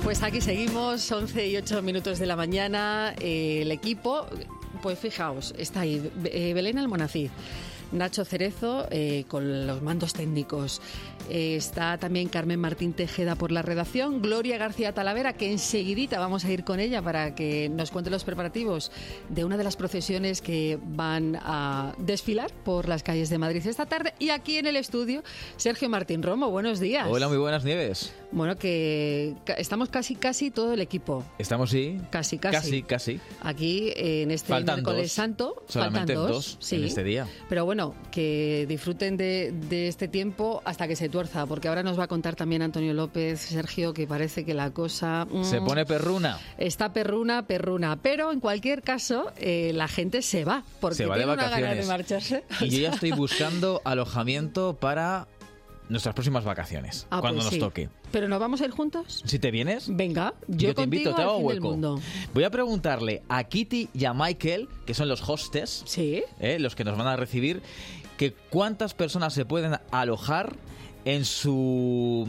Pues aquí seguimos, 11 y 8 minutos de la mañana. El equipo, pues fijaos, está ahí Belén Almonacid, Nacho Cerezo con los mandos técnicos. Está también Carmen Martín Tejeda por la redacción, Gloria García Talavera, que enseguidita vamos a ir con ella para que nos cuente los preparativos de una de las procesiones que van a desfilar por las calles de Madrid esta tarde. Y aquí en el estudio, Sergio Martín Romo, buenos días. Hola, muy buenas, Nieves. Bueno, que estamos casi todo el equipo. ¿Estamos, sí? Casi. Aquí en este faltan miércoles dos. santo. Solamente faltan dos sí. en este día. Pero bueno, que disfruten de este tiempo hasta que se tuerza, porque ahora nos va a contar también Antonio López, Sergio, que parece que la cosa... Se pone perruna. Está perruna. Pero en cualquier caso, la gente se va, porque se va tiene de una vacaciones. gana de marcharse. Y yo ya estoy buscando alojamiento para nuestras próximas vacaciones, cuando pues nos sí. toque. ¿Pero nos vamos a ir juntos? Si te vienes, Venga, yo te invito, te hago al fin del hueco. mundo. Voy a preguntarle a Kitty y a Michael, que son los hostes, Sí. los que nos van a recibir, que cuántas personas se pueden alojar en su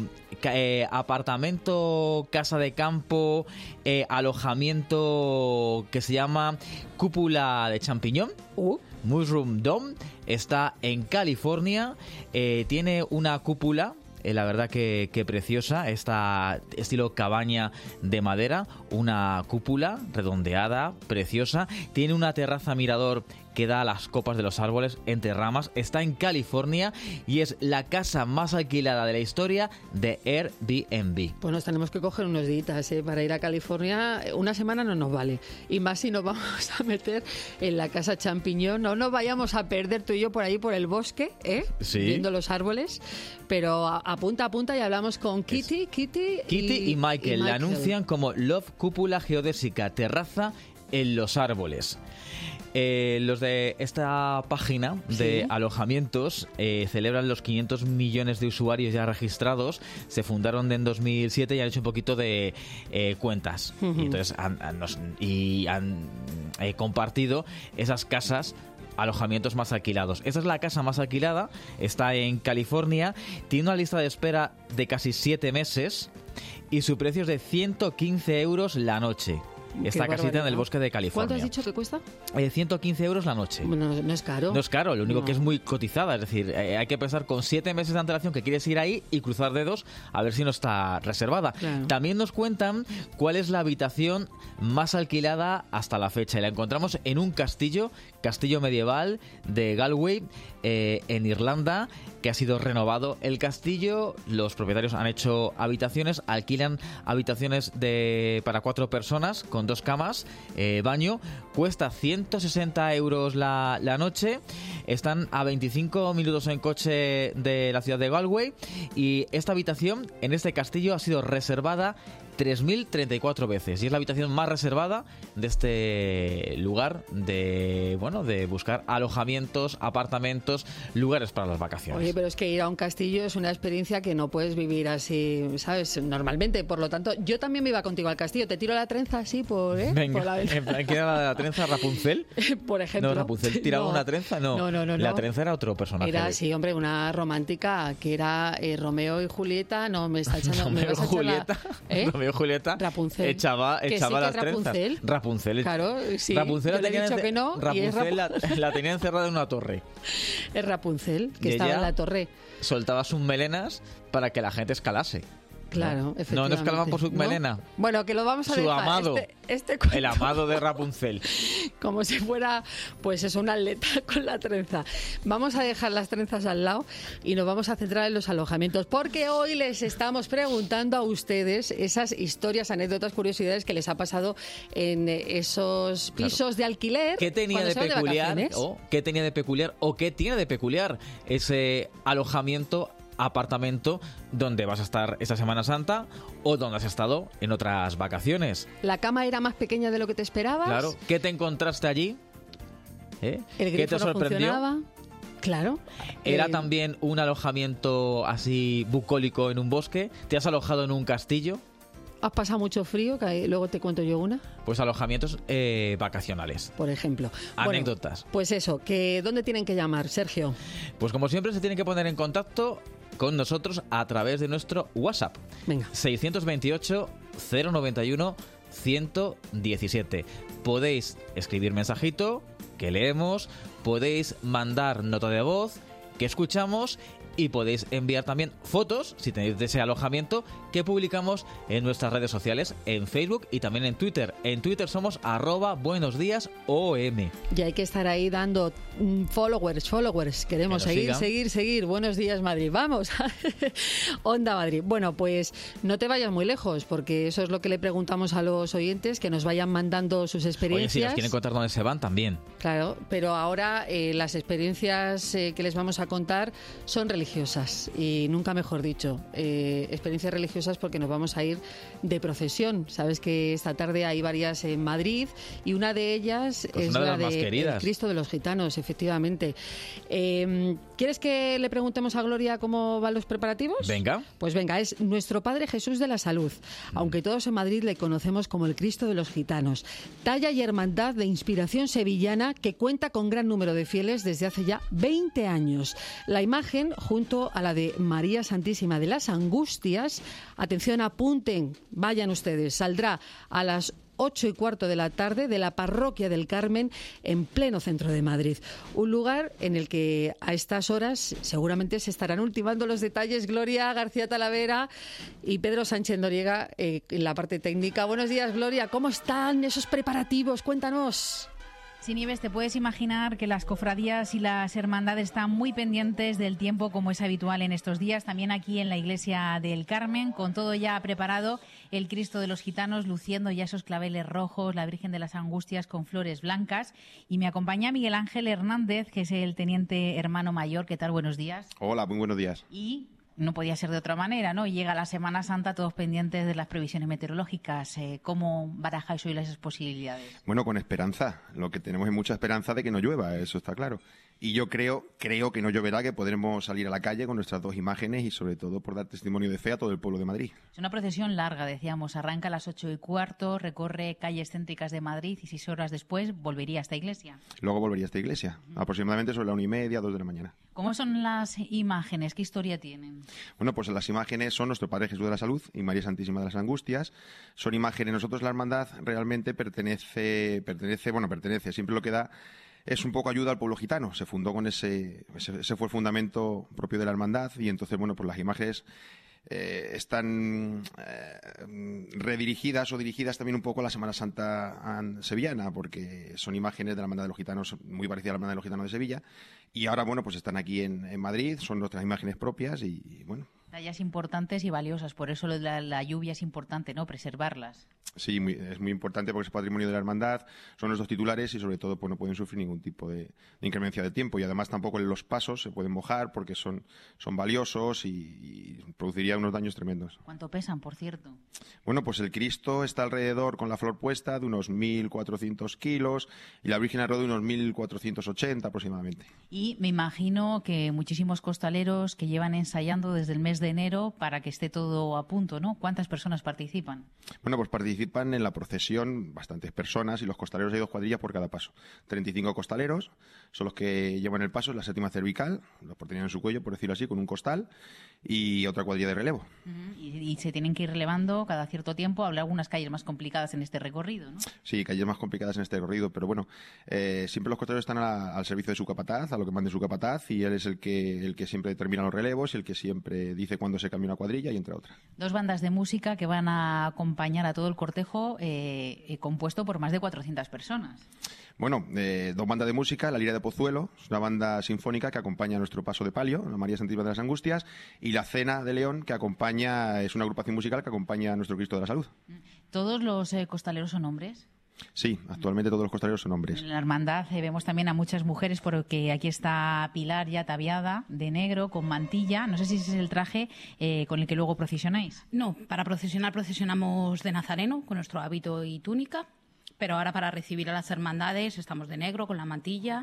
apartamento, casa de campo, alojamiento que se llama Cúpula de Champiñón. Mushroom Dome. Está en California. Tiene una cúpula, la verdad que preciosa, está estilo cabaña de madera, una cúpula redondeada, preciosa. Tiene una terraza mirador que da a las copas de los árboles entre ramas. Está en California y es la casa más alquilada de la historia de Airbnb. Pues nos tenemos que coger unos días para ir a California. Una semana no nos vale. Y más si nos vamos a meter en la casa champiñón. No nos vayamos a perder tú y yo por ahí, por el bosque, Sí. viendo los árboles. Pero apunta y hablamos con Kitty y Michael. La anuncian como Love Cúpula Geodésica, terraza en los árboles. Los de esta página de alojamientos celebran los 500 millones de usuarios ya registrados. Se fundaron en 2007 y han hecho un poquito de cuentas. Y entonces han compartido esas casas, alojamientos más alquilados. Esta es la casa más alquilada, está en California, tiene una lista de espera de casi 7 meses y su precio es de 115 euros la noche. Esta casita en el bosque de California. ¿Cuánto has dicho que cuesta? 115 euros la noche. Bueno, no es caro. No es caro, lo único que es muy cotizada. Es decir, hay que pensar con 7 meses de antelación que quieres ir ahí y cruzar dedos a ver si no está reservada. Claro. También nos cuentan cuál es la habitación más alquilada hasta la fecha. Y la encontramos en un castillo medieval de Galway, en Irlanda, que ha sido renovado el castillo. Los propietarios han hecho habitaciones, alquilan habitaciones para 4 personas con 2 camas, baño. Cuesta 160 euros la noche. Están a 25 minutos en coche de la ciudad de Galway. Y esta habitación en este castillo ha sido reservada 3.034 veces. Y es la habitación más reservada de este lugar de buscar alojamientos, apartamentos, lugares para las vacaciones. Oye, pero es que ir a un castillo es una experiencia que no puedes vivir así, ¿sabes? Normalmente, por lo tanto, yo también me iba contigo al castillo. Te tiro la trenza así Venga, por la en plan, ¿qué era la trenza? ¿Rapunzel? Por ejemplo. No, Rapunzel tiraba una trenza, no. No. La trenza era otro personaje. Era, sí, hombre, una romántica que era Romeo y Julieta. No, me está echando... Romeo y Julieta. Romeo y Julieta Rapunzel. echaba que sí, las que trenzas. Rapunzel. Claro, sí. Rapunzel yo le he dicho que no. Rapunzel la tenía encerrada en una torre. Es Rapunzel, que y estaba en la torre. Soltaba sus melenas para que la gente escalase. Claro, efectivamente. No escalaban por su melena. Bueno, que lo vamos a su dejar. Amado. Este cuento, el amado de Rapunzel. Como si fuera, pues es un atleta con la trenza. Vamos a dejar las trenzas al lado y nos vamos a centrar en los alojamientos, porque hoy les estamos preguntando a ustedes esas historias, anécdotas, curiosidades que les ha pasado en esos pisos de alquiler. ¿Qué tenía de peculiar? ¿Qué tenía de peculiar o qué tiene de peculiar ese alojamiento, apartamento donde vas a estar esta Semana Santa o donde has estado en otras vacaciones? ¿La cama era más pequeña de lo que te esperabas? Claro. ¿Qué te encontraste allí? ¿El ¿Qué grifo te sorprendió? No funcionaba? Claro. ¿Era también un alojamiento así bucólico en un bosque? ¿Te has alojado en un castillo? ¿Has pasado mucho frío? Que luego te cuento yo una. Pues alojamientos vacacionales. Por ejemplo. Anécdotas. Bueno, pues eso, ¿dónde tienen que llamar, Sergio? Pues como siempre se tienen que poner en contacto con nosotros a través de nuestro WhatsApp. Venga. 628 091 117. Podéis escribir mensajito, que leemos, podéis mandar nota de voz, que escuchamos, y podéis enviar también fotos, si tenéis de ese alojamiento, que publicamos en nuestras redes sociales, en Facebook y también en Twitter. En Twitter somos @buenosdíasom. Y hay que estar ahí dando followers. Queremos seguir. Buenos días, Madrid. Vamos. Onda Madrid. Bueno, pues no te vayas muy lejos, porque eso es lo que le preguntamos a los oyentes, que nos vayan mandando sus experiencias. Oye, si nos quieren contar dónde se van, también. Claro, pero ahora las experiencias que les vamos a contar son religiosas, y nunca mejor dicho, experiencias religiosas, porque nos vamos a ir de procesión. Sabes que esta tarde hay varias en Madrid y una de ellas pues es una de la las más queridas. El Cristo de los Gitanos, efectivamente. ¿Quieres que le preguntemos a Gloria cómo van los preparativos? Venga. Pues venga, es nuestro Padre Jesús de la Salud, aunque todos en Madrid le conocemos como el Cristo de los Gitanos. Talla y hermandad de inspiración sevillana que cuenta con gran número de fieles desde hace ya 20 años. La imagen, junto a la de María Santísima de las Angustias, atención, apunten, vayan ustedes, saldrá a las 8:15 de la tarde de la Parroquia del Carmen, en pleno centro de Madrid. Un lugar en el que a estas horas seguramente se estarán ultimando los detalles Gloria García Talavera y Pedro Sánchez Noriega en la parte técnica. Buenos días, Gloria. ¿Cómo están esos preparativos? Cuéntanos. Sí, Nieves, te puedes imaginar que las cofradías y las hermandades están muy pendientes del tiempo, como es habitual en estos días. También aquí en la Iglesia del Carmen, con todo ya preparado, el Cristo de los Gitanos luciendo ya esos claveles rojos, la Virgen de las Angustias con flores blancas. Y me acompaña Miguel Ángel Hernández, que es el teniente hermano mayor. ¿Qué tal? Buenos días. Hola, muy buenos días. Y no podía ser de otra manera, ¿no? Llega la Semana Santa, todos pendientes de las previsiones meteorológicas. ¿Cómo barajáis hoy las posibilidades? Bueno, con esperanza. Lo que tenemos es mucha esperanza de que no llueva, eso está claro. Y yo creo que no lloverá, que podremos salir a la calle con nuestras dos imágenes y sobre todo por dar testimonio de fe a todo el pueblo de Madrid. Es una procesión larga, decíamos. Arranca a las 8:15, recorre calles céntricas de Madrid y 6 horas después volvería a esta iglesia. Luego volvería a esta iglesia, aproximadamente sobre la 1:30, 2 de la mañana. ¿Cómo son las imágenes? ¿Qué historia tienen? Bueno, pues las imágenes son nuestro Padre Jesús de la Salud y María Santísima de las Angustias. Son imágenes, nosotros la hermandad realmente pertenece, siempre lo que da es un poco ayuda al pueblo gitano. Se fundó con ese fue el fundamento propio de la hermandad, y entonces, bueno, pues las imágenes están redirigidas o dirigidas también un poco a la Semana Santa sevillana, porque son imágenes de la Hermandad de los Gitanos muy parecidas a la Hermandad de los Gitanos de Sevilla, y ahora, bueno, pues están aquí en Madrid, son nuestras imágenes propias y bueno. Tallas importantes y valiosas, por eso la lluvia es importante, ¿no? Preservarlas. Sí, es muy importante porque es patrimonio de la hermandad, son nuestros titulares y sobre todo pues no pueden sufrir ningún tipo de inclemencia de tiempo, y además tampoco los pasos se pueden mojar porque son valiosos y produciría unos daños tremendos. ¿Cuánto pesan, por cierto? Bueno, pues el Cristo está alrededor, con la flor puesta, de unos 1.400 kilos y la Virgen alrededor de unos 1.480 aproximadamente. Y me imagino que muchísimos costaleros que llevan ensayando desde el mes de enero para que esté todo a punto, ¿no? ¿Cuántas personas participan? Bueno, pues participan en la procesión bastantes personas, y los costaleros, hay 2 cuadrillas por cada paso. 35 costaleros son los que llevan el paso, la séptima cervical, los tenían en su cuello, por decirlo así, con un costal, y otra cuadrilla de relevo. Y se tienen que ir relevando cada cierto tiempo. Habrá algunas calles más complicadas en este recorrido, ¿no? Sí, calles más complicadas en este recorrido, pero bueno, siempre los costaleros están al servicio de su capataz, a lo que mande su capataz, y él es el que siempre determina los relevos y el que siempre dice cuándo se cambia una cuadrilla y entra otra. 2 bandas de música que van a acompañar a todo el cortejo, compuesto por más de 400 personas. Bueno, 2 bandas de música, la Lira de Pozuelo, es una banda sinfónica que acompaña a nuestro paso de palio, la María Santísima de las Angustias, y la Cena de León, que es una agrupación musical que acompaña a nuestro Cristo de la Salud. ¿Todos los costaleros son hombres? Sí, actualmente todos los costaleros son hombres. En la hermandad vemos también a muchas mujeres, porque aquí está Pilar ya ataviada de negro, con mantilla. No sé si ese es el traje con el que luego procesionáis. No, para procesionamos de nazareno, con nuestro hábito y túnica, pero ahora para recibir a las hermandades estamos de negro, con la mantilla,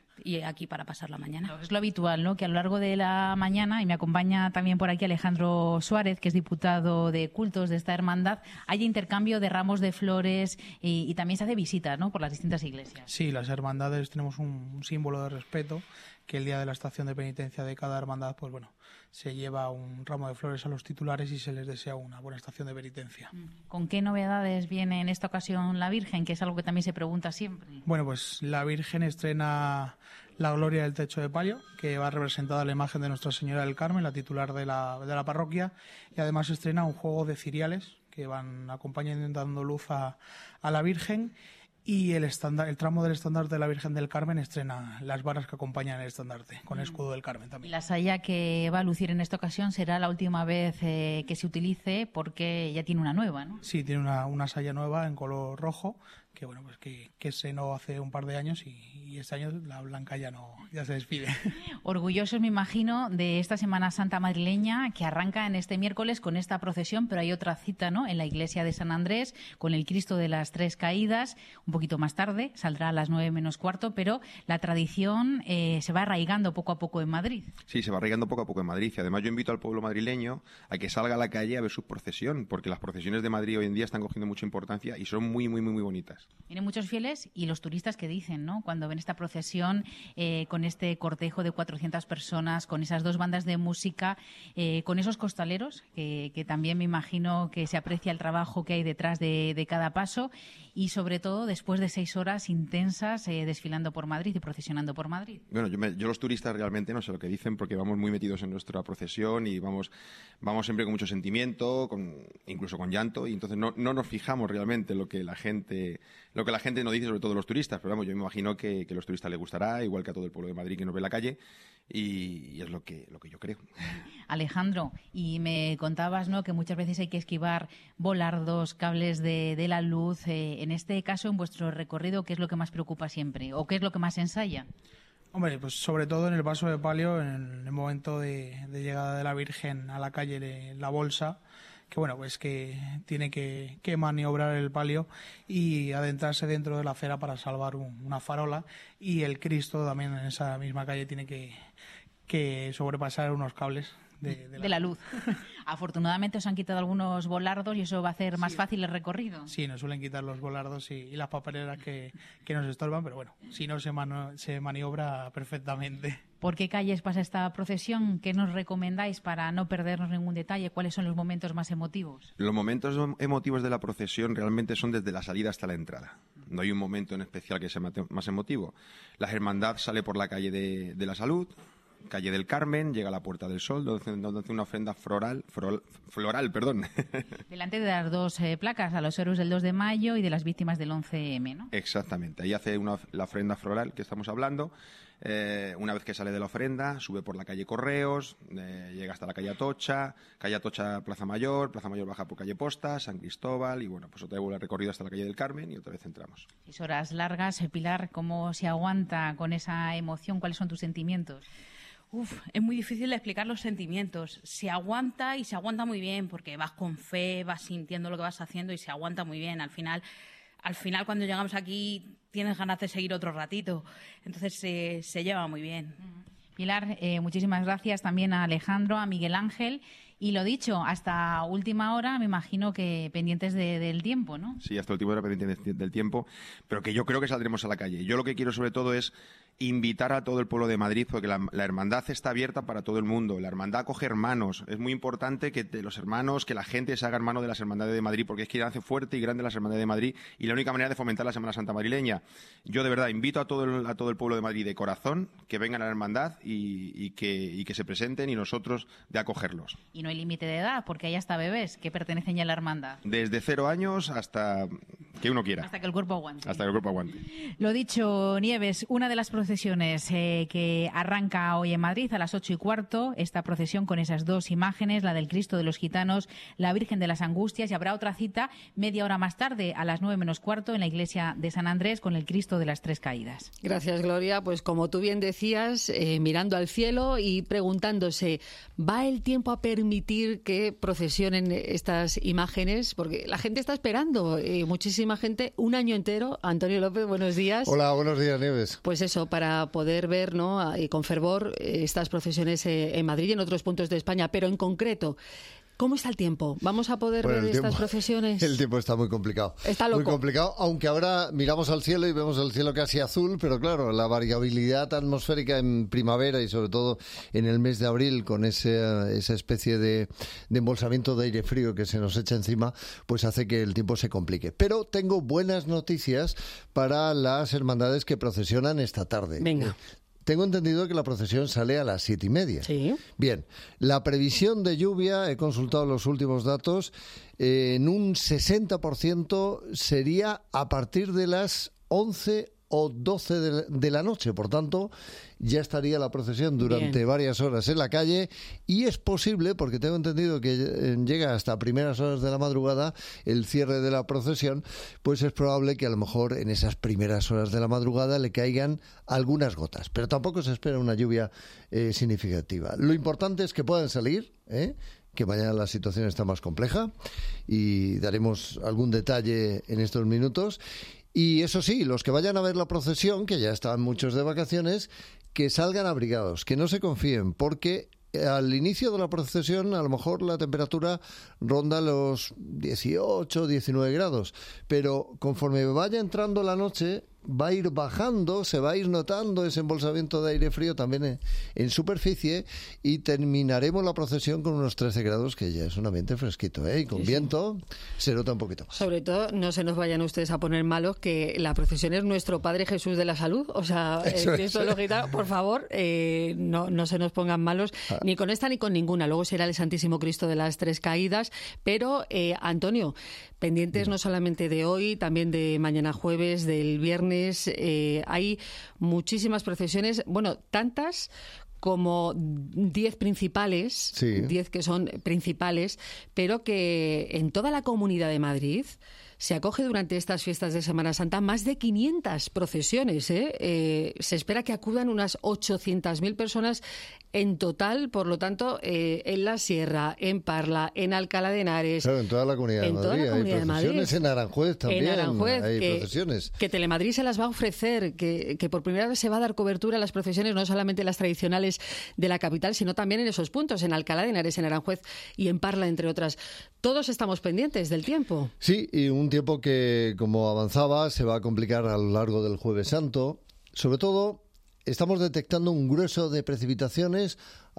y aquí para pasar la mañana. Es lo habitual, ¿no? Que a lo largo de la mañana, y me acompaña también por aquí Alejandro Suárez, que es diputado de cultos de esta hermandad, haya intercambio de ramos de flores y también se hace visita, ¿no? Por las distintas iglesias. Sí, las hermandades tenemos un símbolo de respeto, que el día de la estación de penitencia de cada hermandad, pues bueno, se lleva un ramo de flores a los titulares y se les desea una buena estación de penitencia. ¿Con qué novedades viene en esta ocasión la Virgen? Que es algo que también se pregunta siempre. Bueno, pues la Virgen estrena la Gloria del Techo de Palio, que va representada la imagen de Nuestra Señora del Carmen, la titular de la parroquia, y además estrena un juego de ciriales que van acompañando y dando luz a la Virgen. Y el tramo del estandarte de la Virgen del Carmen estrena las varas que acompañan el estandarte, con el escudo del Carmen también. Y la saya que va a lucir en esta ocasión será la última vez que se utilice, porque ya tiene una nueva, ¿no? Sí, tiene una saya nueva en color rojo, que bueno, pues que estrenó hace un par de años y este año la blanca ya se despide. Orgullosos, me imagino, de esta Semana Santa madrileña que arranca en este miércoles con esta procesión, pero hay otra cita, ¿no?, en la iglesia de San Andrés con el Cristo de las Tres Caídas. Un poquito más tarde, saldrá a las 9 menos cuarto, pero la tradición se va arraigando poco a poco en Madrid. Sí, se va arraigando poco a poco en Madrid. Y además yo invito al pueblo madrileño a que salga a la calle a ver su procesión, porque las procesiones de Madrid hoy en día están cogiendo mucha importancia y son muy, muy, muy, muy bonitas. Vienen muchos fieles y los turistas que dicen, ¿no?, cuando ven esta procesión con este cortejo de 400 personas, con esas dos bandas de música, con esos costaleros, que también me imagino que se aprecia el trabajo que hay detrás de cada paso, y sobre todo después de 6 horas intensas desfilando por Madrid y procesionando por Madrid. Bueno, yo los turistas realmente no sé lo que dicen, porque vamos muy metidos en nuestra procesión y vamos siempre con mucho sentimiento, incluso con llanto, y entonces no nos fijamos realmente lo que la gente nos dice, sobre todo los turistas. Pero vamos, yo me imagino que a los turistas les gustará, igual que a todo el pueblo de Madrid que nos ve en la calle, y es lo que yo creo. Alejandro, y me contabas, ¿no?, que muchas veces hay que esquivar volardos, cables de la luz. En este caso, en vuestro recorrido, ¿qué es lo que más preocupa siempre o qué es lo que más ensaya? Hombre, pues sobre todo en el paso de palio, en el momento de llegada de la Virgen a la calle de la Bolsa, que bueno, pues que tiene que maniobrar el palio y adentrarse dentro de la acera para salvar una farola, y el Cristo también en esa misma calle tiene que sobrepasar unos cables de la luz. Afortunadamente os han quitado algunos volardos y eso va a hacer más fácil el recorrido. Sí, nos suelen quitar los volardos y las papeleras que nos estorban, pero bueno, si no se maniobra perfectamente. ¿Por qué calles pasa esta procesión? ¿Qué nos recomendáis para no perdernos ningún detalle? ¿Cuáles son los momentos más emotivos? Los momentos emotivos de la procesión realmente son desde la salida hasta la entrada. No hay un momento en especial que sea más emotivo. La hermandad sale por la calle de la Salud, calle del Carmen, llega a la Puerta del Sol, donde hace una ofrenda floral. Delante de las dos placas, a los héroes del 2 de mayo y de las víctimas del 11M, ¿no? Exactamente, ahí hace la ofrenda floral que estamos hablando. Una vez que sale de la ofrenda, sube por la calle Correos, llega hasta la calle Atocha, Plaza Mayor baja por calle Posta, San Cristóbal, y bueno, pues otra vez vuelve el recorrido hasta la calle del Carmen y otra vez entramos. 6 horas largas. Pilar, ¿cómo se aguanta con esa emoción? ¿Cuáles son tus sentimientos? Es muy difícil de explicar los sentimientos. Se aguanta y se aguanta muy bien porque vas con fe, vas sintiendo lo que vas haciendo y se aguanta muy bien. Al final cuando llegamos aquí tienes ganas de seguir otro ratito. Entonces se lleva muy bien. Pilar, muchísimas gracias también a Alejandro, a Miguel Ángel. Y lo dicho, hasta última hora me imagino que pendientes del tiempo, ¿no? Sí, hasta última hora pendientes del tiempo, pero que yo creo que saldremos a la calle. Yo lo que quiero sobre todo es invitar a todo el pueblo de Madrid, porque la hermandad está abierta para todo el mundo. La hermandad acoge hermanos. Es muy importante que los hermanos, que la gente se haga hermano de las hermandades de Madrid, porque es que hace fuerte y grande las hermandades de Madrid y la única manera de fomentar la Semana Santa madrileña. Yo de verdad invito a todo el pueblo de Madrid de corazón que vengan a la hermandad y que se presenten, y nosotros de acogerlos. Y no hay límite de edad, porque hay hasta bebés que pertenecen ya a la hermandad. Desde 0 años hasta que uno quiera. Hasta que el cuerpo aguante. Hasta que el cuerpo aguante. Lo dicho, Nieves, una de las procesiones que arranca hoy en Madrid a las 8:15, esta procesión con esas dos imágenes, la del Cristo de los Gitanos, la Virgen de las Angustias, y habrá otra cita media hora más tarde, a las 9 menos cuarto, en la iglesia de San Andrés con el Cristo de las Tres Caídas. Gracias, Gloria. Pues como tú bien decías, mirando al cielo y preguntándose, ¿va el tiempo a permitir que procesionen estas imágenes? Porque la gente está esperando, muchísima gente, un año entero. Antonio López, buenos días. Hola, buenos días, Nieves. Pues eso, para poder ver, ¿no?, con fervor estas procesiones en Madrid y en otros puntos de España, pero en concreto, ¿Cómo está el tiempo? ¿Vamos a poder ver estas procesiones? El tiempo está muy complicado. Está loco. Muy complicado, aunque ahora miramos al cielo y vemos el cielo casi azul, pero claro, la variabilidad atmosférica en primavera y sobre todo en el mes de abril, con esa especie de embolsamiento de aire frío que se nos echa encima, pues hace que el tiempo se complique. Pero tengo buenas noticias para las hermandades que procesionan esta tarde. Venga. Tengo entendido que la procesión sale a las 7:30. Sí. Bien, la previsión de lluvia, he consultado los últimos datos, en un 60% sería a partir de las 11 o 12 de la noche. Por tanto, ya estaría la procesión durante varias horas en la calle y es posible, porque tengo entendido que llega hasta primeras horas de la madrugada el cierre de la procesión, pues es probable que a lo mejor en esas primeras horas de la madrugada le caigan algunas gotas, pero tampoco se espera una lluvia significativa. Lo importante es que puedan salir, que mañana la situación está más compleja y daremos algún detalle en estos minutos. Y eso sí, los que vayan a ver la procesión, que ya están muchos de vacaciones, que salgan abrigados, que no se confíen, porque al inicio de la procesión a lo mejor la temperatura ronda los 18, 19 grados, pero conforme vaya entrando la noche va a ir bajando, se va a ir notando ese embolsamiento de aire frío también en superficie y terminaremos la procesión con unos 13 grados, que ya es un ambiente fresquito, y con viento se nota un poquito más. Sobre todo, no se nos vayan ustedes a poner malos, que la procesión es nuestro Padre Jesús de la Salud, o sea, el Cristo de los Gitanos, por favor, no se nos pongan malos, ni con esta ni con ninguna. Luego será el Santísimo Cristo de las Tres Caídas, pero, Antonio, pendientes no solamente de hoy, también de mañana jueves, del viernes. Hay muchísimas procesiones, bueno, tantas como 10 principales, 10 que son principales, pero que en toda la Comunidad de Madrid se acoge durante estas fiestas de Semana Santa más de 500 procesiones. Se espera que acudan unas 800.000 personas en total, por lo tanto, en la Sierra, en Parla, en Alcalá de Henares. Claro, en toda la Comunidad de Madrid. Hay procesiones en Aranjuez también. En Aranjuez, hay procesiones. Que Telemadrid se las va a ofrecer, que por primera vez se va a dar cobertura a las procesiones, no solamente las tradicionales de la capital, sino también en esos puntos, en Alcalá de Henares, en Aranjuez y en Parla, entre otras. Todos estamos pendientes del tiempo. Sí, y un tiempo que, como avanzaba, se va a complicar a lo largo del Jueves Santo. Sobre todo, estamos detectando un grueso de precipitaciones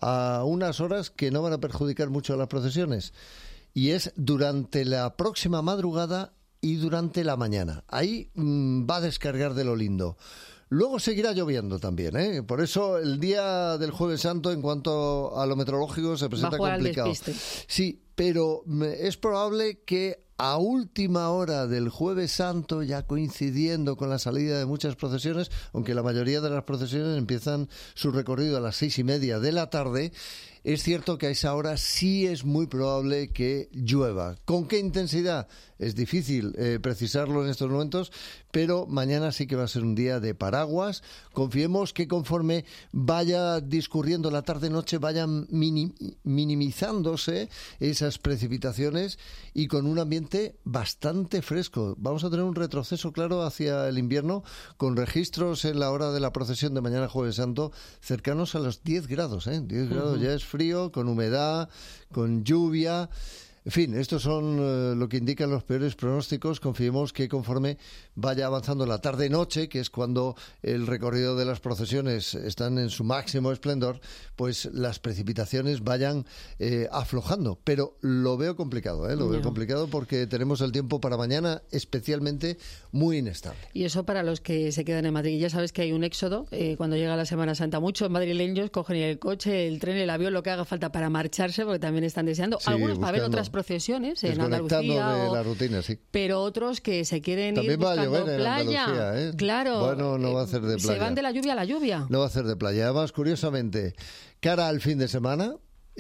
a unas horas que no van a perjudicar mucho a las procesiones. Y es durante la próxima madrugada y durante la mañana. Ahí va a descargar de lo lindo. Luego seguirá lloviendo también, Por eso el día del Jueves Santo, en cuanto a lo meteorológico, se presenta complicado. Sí, pero es probable que a última hora del Jueves Santo, ya coincidiendo con la salida de muchas procesiones, aunque la mayoría de las procesiones empiezan su recorrido a las 6:30 de la tarde, es cierto que a esa hora sí es muy probable que llueva. ¿Con qué intensidad? Es difícil precisarlo en estos momentos, pero mañana sí que va a ser un día de paraguas. Confiemos que conforme vaya discurriendo la tarde-noche vayan minimizándose esas precipitaciones y con un ambiente bastante fresco. Vamos a tener un retroceso claro hacia el invierno, con registros en la hora de la procesión de mañana Jueves Santo cercanos a los 10 grados. 10 grados ya es frío, con humedad, con lluvia. En fin, estos son lo que indican los peores pronósticos. Confiemos que conforme vaya avanzando la tarde-noche, que es cuando el recorrido de las procesiones están en su máximo esplendor, pues las precipitaciones vayan aflojando. Pero lo veo complicado, Lo veo complicado porque tenemos el tiempo para mañana especialmente muy inestable. Y eso para los que se quedan en Madrid. Ya sabes que hay un éxodo cuando llega la Semana Santa. Muchos madrileños cogen el coche, el tren, el avión, lo que haga falta para marcharse, porque también están deseando. Sí, algunos para ver otras procesiones en Andalucía de la rutina, sí. Pero otros que se quieren también ir buscando va a llover playa. En Andalucía, Claro. Bueno, no va a hacer de playa. Se van de la lluvia a la lluvia. No va a hacer de playa. Además, curiosamente, cara al fin de semana,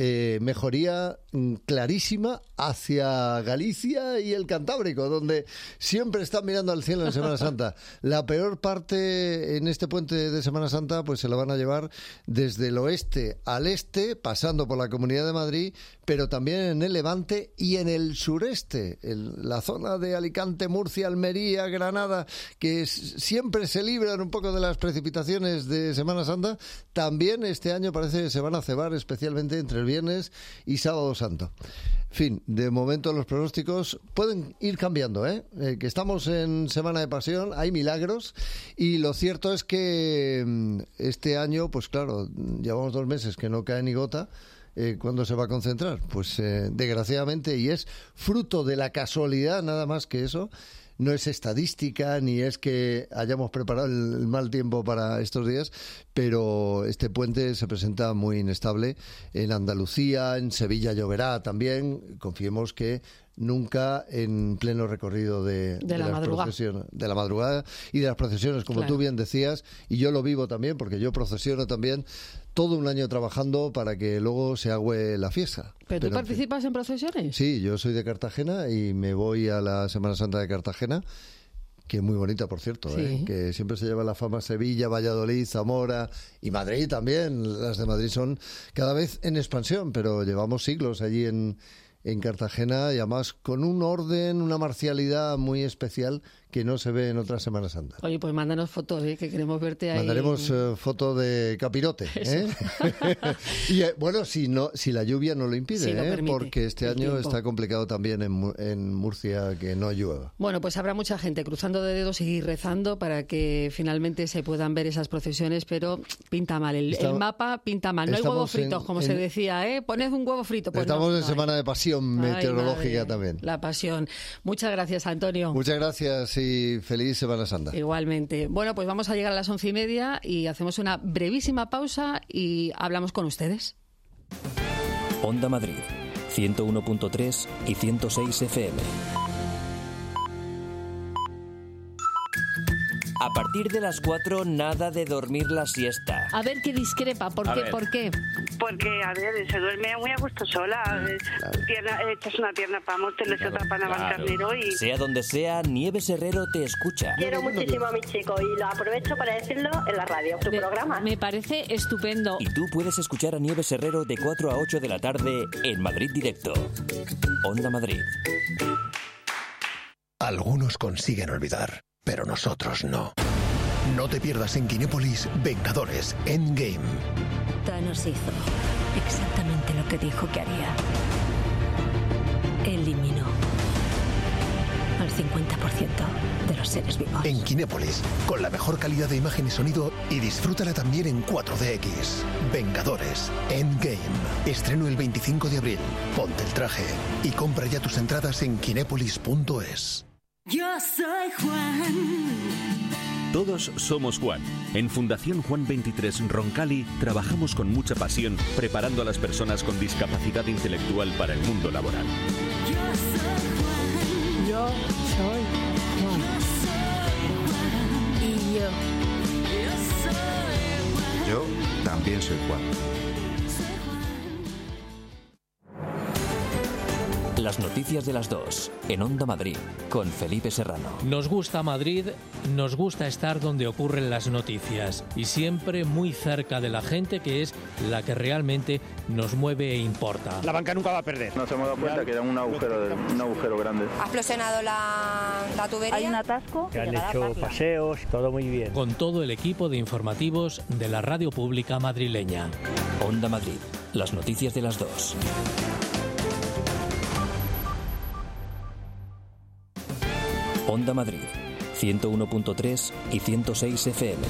mejoría clarísima hacia Galicia y el Cantábrico, donde siempre están mirando al cielo en Semana Santa. La peor parte en este puente de Semana Santa pues se la van a llevar desde el oeste al este, pasando por la Comunidad de Madrid, pero también en el Levante y en el sureste, en la zona de Alicante, Murcia, Almería, Granada, que siempre se libran un poco de las precipitaciones de Semana Santa. También este año parece que se van a cebar, especialmente entre el viernes y sábado santo. En fin, de momento los pronósticos pueden ir cambiando, que estamos en Semana de Pasión, hay milagros, y lo cierto es que este año, pues claro, llevamos 2 meses que no cae ni gota. ¿Cuándo se va a concentrar? Pues desgraciadamente, y es fruto de la casualidad, nada más que eso. No es estadística, ni es que hayamos preparado el mal tiempo para estos días, pero este puente se presenta muy inestable. En Andalucía, en Sevilla lloverá también. Confiemos que nunca en pleno recorrido de las procesiones, de la madrugada y de las procesiones, como tú bien decías, y yo lo vivo también, porque yo procesiono también todo un año trabajando para que luego se agüe la fiesta. ¿Pero tú participas en procesiones? Sí, yo soy de Cartagena y me voy a la Semana Santa de Cartagena, que es muy bonita, por cierto, sí. Que siempre se lleva la fama Sevilla, Valladolid, Zamora y Madrid también. Las de Madrid son cada vez en expansión, pero llevamos siglos allí en Cartagena, y además con un orden, una marcialidad muy especial que no se ve en otras Semanas Santas. Oye, pues mándanos fotos, que queremos verte ahí. Mandaremos foto de capirote, Y bueno, si la lluvia no lo impide, permite, porque este año tiempo está complicado también en Murcia que no llueva. Bueno, pues habrá mucha gente cruzando de dedos y rezando para que finalmente se puedan ver esas procesiones, pero pinta mal, el mapa pinta mal. No hay huevos fritos, como se decía, Poned un huevo frito. Pues estamos no, en Semana de Pasión meteorológica también. La pasión. Muchas gracias, Antonio. Muchas gracias y feliz Semana Santa. Igualmente. Bueno, pues vamos a llegar a las 11:30 y hacemos una brevísima pausa y hablamos con ustedes. Onda Madrid, 101.3 y 106 FM. A partir de las 4, nada de dormir la siesta. A ver qué discrepa, ¿por qué? Porque, a ver, se duerme muy a gusto sola. Echas una pierna para Montes, otra para Navalcarnero y... Sea donde sea, Nieves Herrero te escucha. Quiero muchísimo a mi chico y lo aprovecho para decirlo en la radio, tu programa. Me parece estupendo. Y tú puedes escuchar a Nieves Herrero de 4 a 8 de la tarde en Madrid Directo. Onda Madrid. Algunos consiguen olvidar, pero nosotros no. No te pierdas en Kinépolis Vengadores Endgame. Thanos hizo exactamente lo que dijo que haría. Eliminó al 50% de los seres vivos. En Kinépolis, con la mejor calidad de imagen y sonido, y disfrútala también en 4DX. Vengadores Endgame. Estreno el 25 de abril. Ponte el traje y compra ya tus entradas en kinépolis.es. Yo soy Juan. Todos somos Juan. En Fundación Juan 23 Roncali trabajamos con mucha pasión preparando a las personas con discapacidad intelectual para el mundo laboral. Yo soy Juan. Y yo también soy Juan. Las noticias de las 2 en Onda Madrid con Felipe Serrano. Nos gusta Madrid, nos gusta estar donde ocurren las noticias y siempre muy cerca de la gente, que es la que realmente nos mueve e importa. La banca nunca va a perder. Nos hemos dado cuenta que era un agujero grande. Ha explosionado la tubería. Hay un atasco. Que han hecho paseos, todo muy bien. Con todo el equipo de informativos de la radio pública madrileña. Onda Madrid, las noticias de las 2. Onda Madrid, 101.3 y 106 FM.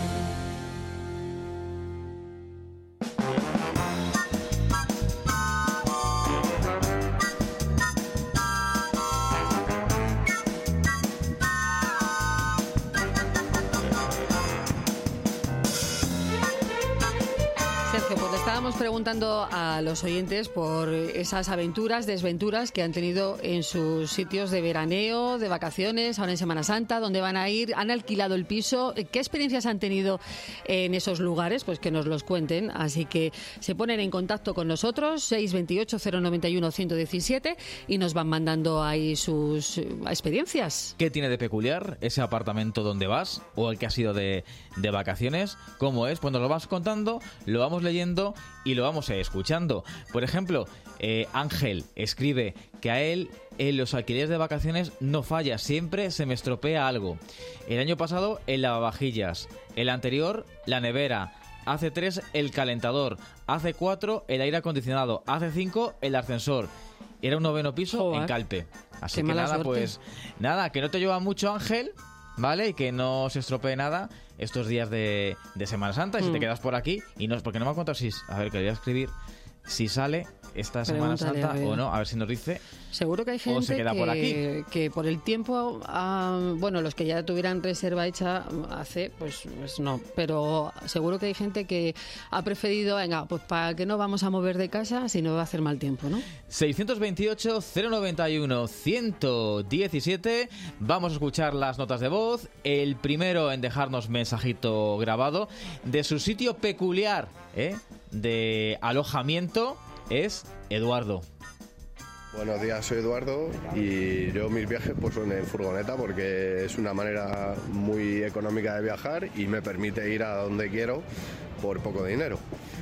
Sergio, pues le estábamos preguntando a los oyentes por esas aventuras, desventuras que han tenido en sus sitios de veraneo, de vacaciones, ahora en Semana Santa, dónde van a ir, han alquilado el piso, qué experiencias han tenido en esos lugares, pues que nos los cuenten. Así que se ponen en contacto con nosotros, 628-091-117, y nos van mandando ahí sus experiencias. ¿Qué tiene de peculiar ese apartamento donde vas o el que has ido de vacaciones? ¿Cómo es? Pues nos lo vas contando, lo vamos leyendo y lo vamos escuchando. Por ejemplo, Ángel escribe que a él en los alquileres de vacaciones no falla, siempre se me estropea algo. El año pasado el lavavajillas, el anterior la nevera, hace 3 el calentador, hace 4 el aire acondicionado, hace 5 el ascensor. Era un 9º piso en Calpe. Así que nada, suerte. Pues nada, que no te llueva mucho, Ángel, ¿vale? Y que no se estropee nada estos días de Semana Santa. Y si te quedas por aquí, y no, porque no me ha contado si... A ver, que le voy a escribir si sale esta Semana Santa o no, a ver si nos dice. Seguro que hay gente se queda por aquí. Que por el tiempo, bueno, los que ya tuvieran reserva hecha hace, pues no, pero seguro que hay gente que ha preferido, venga, pues para que no vamos a mover de casa si no va a hacer mal tiempo, ¿no? 628-091-117, vamos a escuchar las notas de voz. El primero en dejarnos mensajito grabado de su sitio peculiar, de alojamiento, es Eduardo. Buenos días, soy Eduardo y yo mis viajes pues son en furgoneta porque es una manera muy económica de viajar y me permite ir a donde quiero por poco dinero.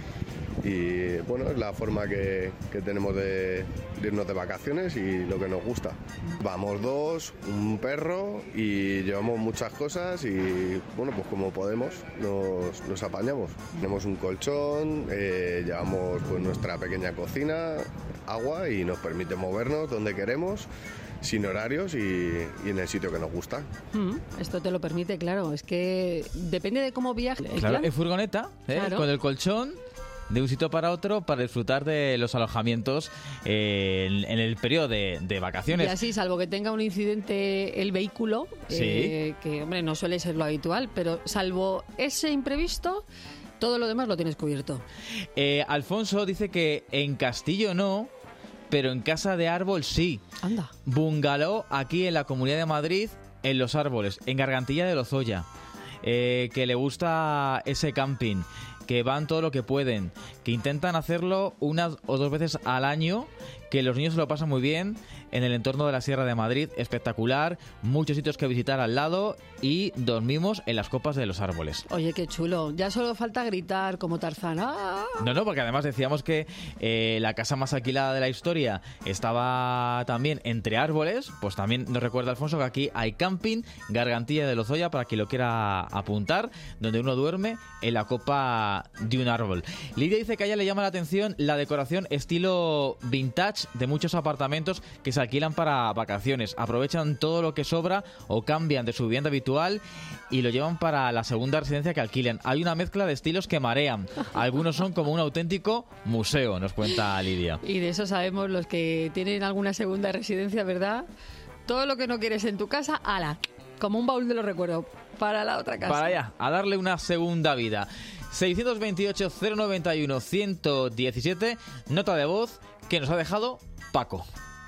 Y bueno, es la forma que tenemos de irnos de vacaciones y lo que nos gusta. Vamos 2, un perro y llevamos muchas cosas y bueno, pues como podemos nos apañamos. Tenemos un colchón, llevamos pues nuestra pequeña cocina, agua y nos permite movernos donde queremos, sin horarios y en el sitio que nos gusta. Esto te lo permite, claro, es que depende de cómo viajes. Claro, en furgoneta, claro, con el colchón, de un sitio para otro para disfrutar de los alojamientos en el periodo de vacaciones. Y así, salvo que tenga un incidente el vehículo, sí, que hombre no suele ser lo habitual, pero salvo ese imprevisto, todo lo demás lo tienes cubierto. Alfonso dice que en Castillo no, pero en Casa de Árbol sí. Anda. Bungalow aquí en la Comunidad de Madrid, en Los Árboles, en Gargantilla de Lozoya. Que le gusta ese camping, que van todo lo que pueden, que intentan hacerlo 1 o 2 veces al año, que los niños se lo pasan muy bien en el entorno de la Sierra de Madrid, espectacular, muchos sitios que visitar al lado y dormimos en las copas de los árboles. Oye, qué chulo, ya solo falta gritar como Tarzán. ¡Ah! No, porque además decíamos que la casa más alquilada de la historia estaba también entre árboles, pues también nos recuerda Alfonso que aquí hay camping, Gargantilla de Lozoya, para quien lo quiera apuntar, donde uno duerme en la copa de un árbol. Lidia dice que a ella le llama la atención la decoración estilo vintage de muchos apartamentos que se alquilan para vacaciones. Aprovechan todo lo que sobra o cambian de su vivienda habitual y lo llevan para la segunda residencia que alquilen. Hay una mezcla de estilos que marean. Algunos son como un auténtico museo, nos cuenta Lidia. Y de eso sabemos los que tienen alguna segunda residencia, ¿verdad? Todo lo que no quieres en tu casa, ala, como un baúl de los recuerdos para la otra casa. Para allá, a darle una segunda vida. 628-091-117, nota de voz que nos ha dejado Paco.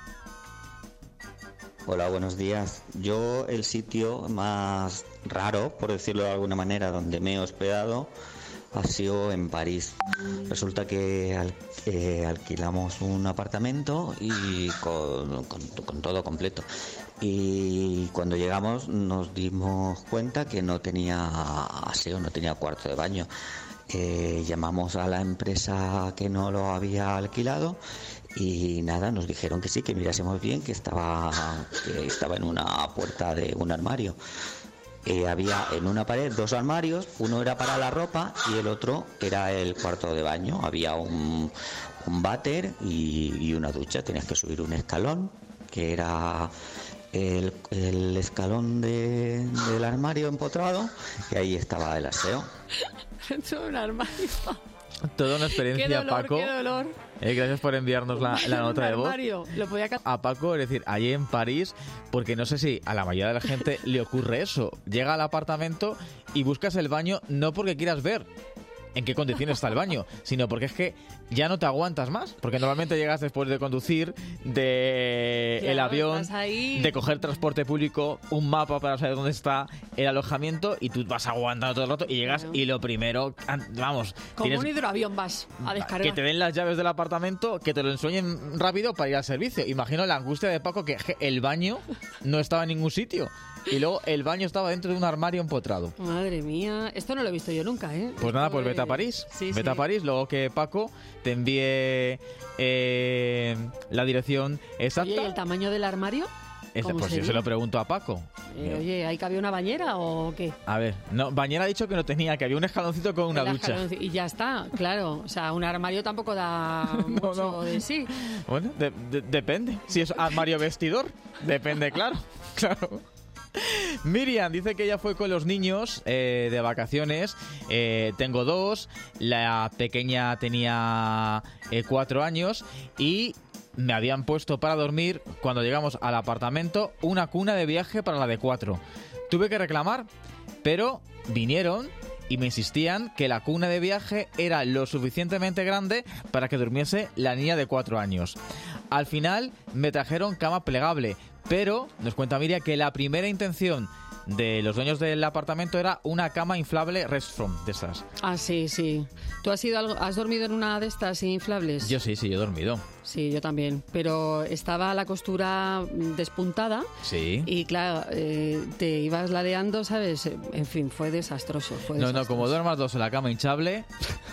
Hola, buenos días. Yo el sitio más raro, por decirlo de alguna manera, donde me he hospedado ha sido en París. Resulta que alquilamos un apartamento y con todo completo. Y cuando llegamos nos dimos cuenta que no tenía aseo, no tenía cuarto de baño. Llamamos a la empresa que no lo había alquilado y nada, nos dijeron que sí, que mirásemos bien, que estaba en una puerta de un armario. Había en una pared 2 armarios, uno era para la ropa y el otro era el cuarto de baño. Había un váter y una ducha. Tenías que subir un escalón, que era el escalón del armario empotrado, y ahí estaba el aseo. Dentro de un armario. Toda una experiencia, qué dolor, Paco. Qué dolor. Gracias por enviarnos la nota de voz. Lo podía... A Paco, es decir, allí en París, porque no sé si a la mayoría de la gente le ocurre eso. Llega al apartamento y buscas el baño no porque quieras ver en qué condiciones está el baño, sino porque es que ya no te aguantas más, porque normalmente llegas después de conducir, el avión, de coger transporte público, un mapa para saber dónde está el alojamiento, y tú vas aguantando todo el rato y llegas y lo primero, vamos, como un hidroavión vas a descargar. Que te den las llaves del apartamento, que te lo ensueñen rápido para ir al servicio. Imagino la angustia de Paco, que el baño no estaba en ningún sitio. Y luego el baño estaba dentro de un armario empotrado. Madre mía, esto no lo he visto yo nunca, ¿eh? Pues nada, pues vete a París. Vete a París, luego que Paco te envíe la dirección exacta. Oye, ¿y el tamaño del armario? Pues yo se lo pregunto a Paco. Oye, ¿ahí cabía una bañera o qué? A ver, no, bañera ha dicho que no tenía, que había un escaloncito con una ducha. Y ya está, claro. O sea, un armario tampoco da mucho de sí. Bueno, depende. Si es armario vestidor, depende, claro. Miriam dice que ella fue con los niños de vacaciones. Tengo 2. La pequeña tenía 4 años y me habían puesto para dormir, cuando llegamos al apartamento, una cuna de viaje para la de 4. Tuve que reclamar, pero vinieron y me insistían que la cuna de viaje era lo suficientemente grande para que durmiese la niña de 4 años. Al final me trajeron cama plegable, pero nos cuenta Miriam que la primera intención de los dueños del apartamento era una cama inflable Restfrom, de esas. Ah, sí. ¿Tú has dormido en una de estas inflables? Yo sí, yo he dormido. Sí, yo también. Pero estaba la costura despuntada. Sí. Y claro, te ibas ladeando, ¿sabes? En fin, fue desastroso. No, como duermas 2 en la cama hinchable...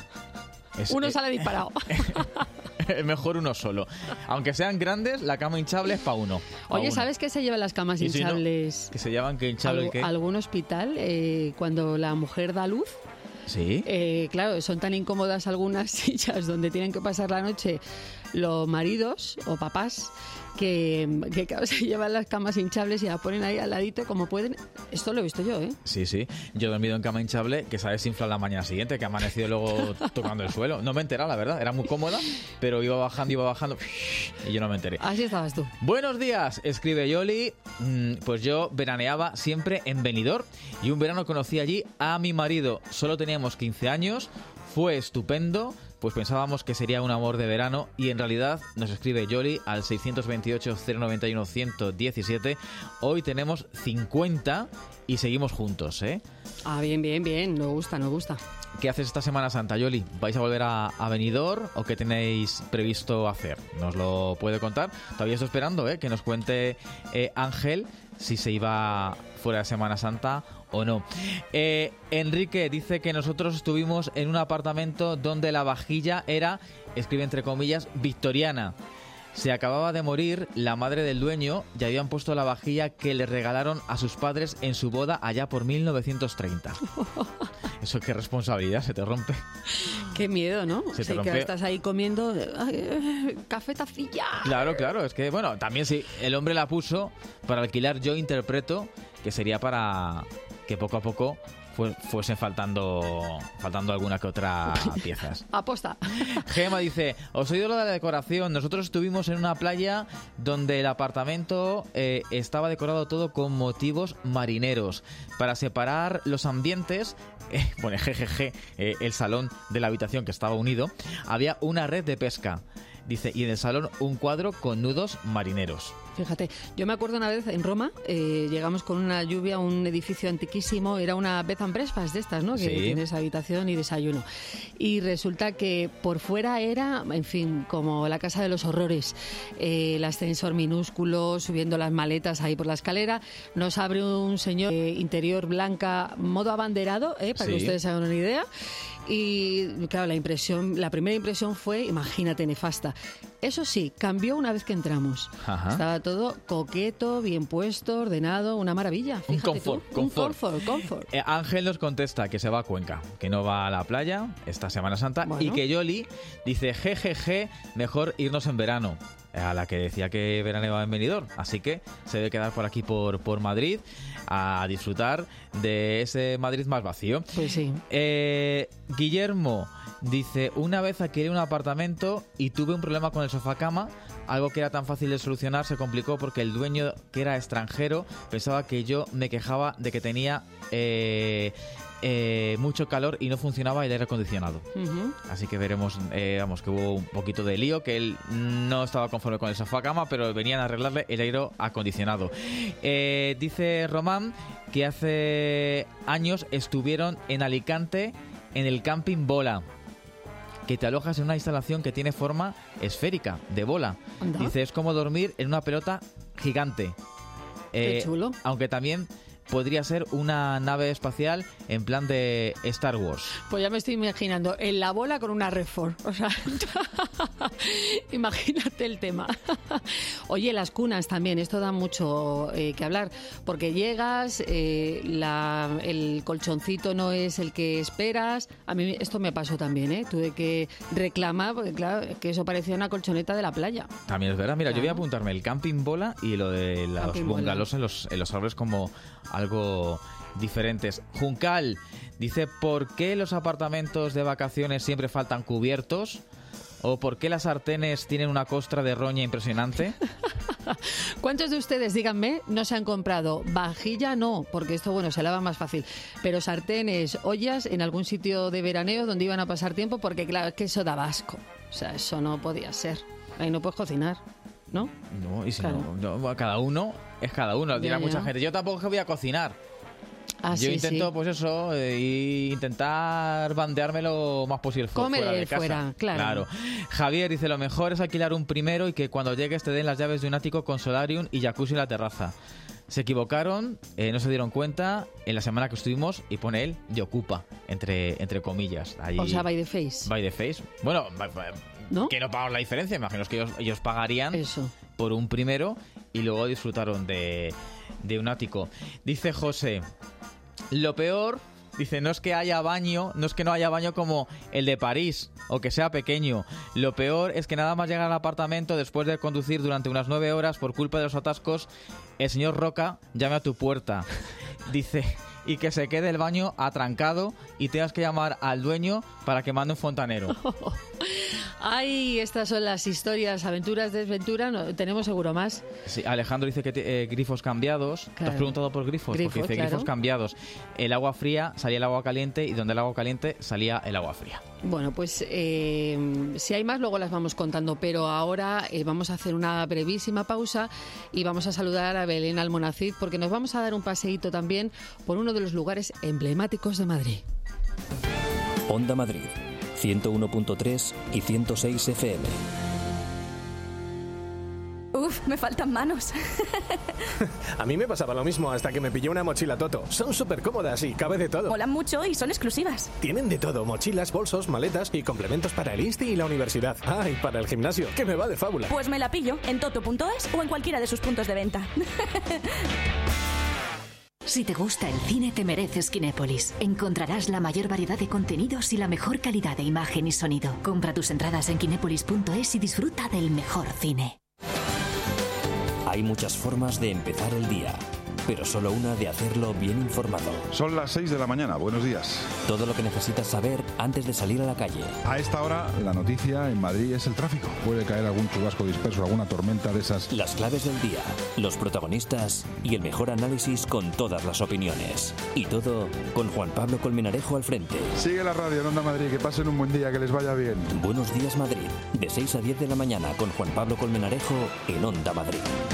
Uno sale disparado. Es mejor uno solo. Aunque sean grandes, la cama hinchable es para uno. Oye, ¿sabes qué se llevan las camas hinchables? Si no, ¿que se llevan qué hinchable? ¿Qué? ¿Algún hospital? Cuando la mujer da luz. Sí. Claro, son tan incómodas algunas sillas donde tienen que pasar la noche los maridos o papás que claro, se llevan las camas hinchables y la ponen ahí al ladito como pueden. Esto lo he visto yo, ¿eh? Sí. Yo he dormido en cama hinchable que se ha desinflado la mañana siguiente, que ha amanecido luego tocando el suelo. No me he enterado, la verdad. Era muy cómoda, pero iba bajando y yo no me enteré. Así estabas tú. Buenos días, escribe Yoli. Pues yo veraneaba siempre en Benidorm y un verano conocí allí a mi marido. Solo teníamos 15 años. Fue estupendo. Pues pensábamos que sería un amor de verano y en realidad nos escribe Yoli al 628-091-117. Hoy tenemos 50 y seguimos juntos, ¿eh? Ah, bien. Nos gusta. ¿Qué haces esta Semana Santa, Yoli? ¿Vais a volver a Benidorm o qué tenéis previsto hacer? ¿Nos lo puede contar? Todavía estoy esperando, que nos cuente Ángel si se iba fuera de Semana Santa o no. Enrique dice que nosotros estuvimos en un apartamento donde la vajilla era, escribe entre comillas, victoriana. Se acababa de morir la madre del dueño y habían puesto la vajilla que le regalaron a sus padres en su boda allá por 1930. Eso qué responsabilidad, se te rompe. Qué miedo, ¿no? Se te rompe. Que estás ahí comiendo café tacilla. Claro, es que, bueno, también sí, el hombre la puso para alquilar, yo interpreto que sería para que poco a poco fuesen faltando alguna que otra piezas. Aposta. Gema dice, os he oído lo de la decoración. Nosotros estuvimos en una playa donde el apartamento estaba decorado todo con motivos marineros. Para separar los ambientes, pone jejeje, el salón de la habitación que estaba unido, había una red de pesca. Dice, y en el salón un cuadro con nudos marineros. Fíjate, yo me acuerdo una vez en Roma, llegamos con una lluvia a un edificio antiquísimo, era una bed and breakfast de estas, ¿no? Que tienes habitación y desayuno. Y resulta que por fuera era, en fin, como la casa de los horrores. El ascensor minúsculo, subiendo las maletas ahí por la escalera. Nos abre un señor interior blanca, modo abanderado, para que ustedes hagan una idea. Y claro, la primera impresión fue, imagínate, nefasta. Eso sí, cambió una vez que entramos. Ajá. Estaba todo coqueto, bien puesto, ordenado, una maravilla. Fíjate un confort. Ángel nos contesta que se va a Cuenca, que no va a la playa esta Semana Santa, y que Yoli dice, jejeje, mejor irnos en verano. A la que decía que veraneaba en Benidorm. Así que se debe quedar por aquí, por Madrid, a disfrutar de ese Madrid más vacío. Pues sí. Guillermo dice, una vez adquirí un apartamento y tuve un problema con el sofá-cama. Algo que era tan fácil de solucionar se complicó porque el dueño, que era extranjero, pensaba que yo me quejaba de que tenía mucho calor y no funcionaba el aire acondicionado. Así que veremos, que hubo un poquito de lío, que él no estaba conforme con el sofá-cama, pero venían a arreglarle el aire acondicionado. Dice Román que hace años estuvieron en Alicante en el camping Bola, que te alojas en una instalación que tiene forma esférica, de bola. ¿Anda? Dice, es como dormir en una pelota gigante. Qué chulo. Aunque también podría ser una nave espacial en plan de Star Wars. Pues ya me estoy imaginando en la bola con una Redford. O sea, Imagínate el tema. Oye, las cunas también, esto da mucho que hablar, porque llegas, el colchoncito no es el que esperas. A mí esto me pasó también, ¿eh? Tuve que reclamar, porque claro, que eso parecía una colchoneta de la playa. También es verdad. Mira, yo voy a apuntarme el camping bola y lo de los bungalows en los árboles como algo diferentes. Juncal dice, ¿por qué los apartamentos de vacaciones siempre faltan cubiertos? ¿O por qué las sartenes tienen una costra de roña impresionante? ¿Cuántos de ustedes, díganme, no se han comprado vajilla? No, porque esto, bueno, se lava más fácil. Pero sartenes, ollas en algún sitio de veraneo donde iban a pasar tiempo, porque claro, que eso daba asco. O sea, eso no podía ser. Ahí no puedes cocinar, ¿no? No, y si claro. no, cada uno es cada uno. Dirá mucha gente, yo tampoco voy a cocinar. Yo intento, pues eso, intentar bandearme lo más posible fuera de casa. Fuera, claro. Javier dice, lo mejor es alquilar un primero y que cuando llegues te den las llaves de un ático con solarium y jacuzzi en la terraza. Se equivocaron, no se dieron cuenta en la semana que estuvimos y pone él de ocupa, entre comillas. Allí, o sea, by the face. By the face. Bueno, ¿no? Que no pagaron la diferencia. Imagino que ellos pagarían por un primero y luego disfrutaron de un ático. Dice José, lo peor, dice, no es que haya baño, no es que no haya baño como el de París o que sea pequeño. Lo peor es que nada más llegar al apartamento después de conducir durante unas 9 horas por culpa de los atascos, el señor Roca llame a tu puerta. Dice, y que se quede el baño atrancado y tengas que llamar al dueño para que mande un fontanero. Ay, estas son las historias, aventuras, desventura, no, tenemos seguro más. Sí, Alejandro dice que grifos cambiados. Claro. ¿Te has preguntado por grifos? Porque dice grifos cambiados. El agua fría salía el agua caliente y donde el agua caliente salía el agua fría. Bueno, pues si hay más luego las vamos contando, pero ahora vamos a hacer una brevísima pausa y vamos a saludar a Belén Almonacid porque nos vamos a dar un paseíto también por uno de los lugares emblemáticos de Madrid. Onda Madrid, 101.3 y 106 FM. Uf, me faltan manos. A mí me pasaba lo mismo hasta que me pillé una mochila Toto. Son súper cómodas y cabe de todo. Molan mucho y son exclusivas. Tienen de todo, mochilas, bolsos, maletas y complementos para el Insti y la universidad. Ah, y para el gimnasio, que me va de fábula. Pues me la pillo en toto.es o en cualquiera de sus puntos de venta. Si te gusta el cine, te mereces Kinépolis. Encontrarás la mayor variedad de contenidos y la mejor calidad de imagen y sonido. Compra tus entradas en kinépolis.es y disfruta del mejor cine. Hay muchas formas de empezar el día, pero solo una de hacerlo bien informado. Son las 6 de la mañana, buenos días. Todo lo que necesitas saber antes de salir a la calle. A esta hora, la noticia en Madrid es el tráfico. Puede caer algún chubasco disperso, alguna tormenta de esas. Las claves del día, los protagonistas y el mejor análisis con todas las opiniones. Y todo con Juan Pablo Colmenarejo al frente. Sigue la radio en Onda Madrid, que pasen un buen día, que les vaya bien. Buenos días Madrid, de 6 a 10 de la mañana con Juan Pablo Colmenarejo en Onda Madrid.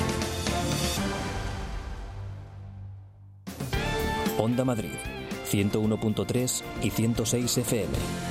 Onda Madrid, 101.3 y 106 FM.